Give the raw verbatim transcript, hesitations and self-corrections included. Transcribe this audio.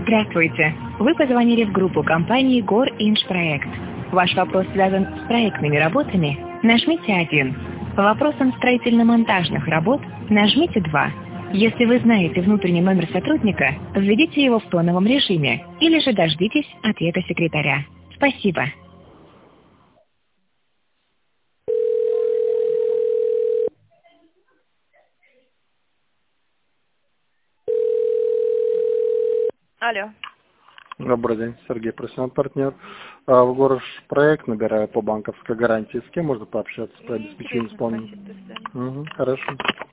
Здравствуйте. Вы позвонили в группу компании «Горинжпроект». Ваш вопрос связан с проектными работами? Нажмите один. По вопросам строительно-монтажных работ нажмите два. Если вы знаете внутренний номер сотрудника, введите его в тоновом режиме или же дождитесь ответа секретаря. Спасибо. Алло. Добрый день, Сергей, профессиональный партнер. А, В Горинжпроект набираю по банковской гарантии. С кем можно пообщаться по обеспечению Интересно, исполнения? спасибо, до свидания. Угу, хорошо.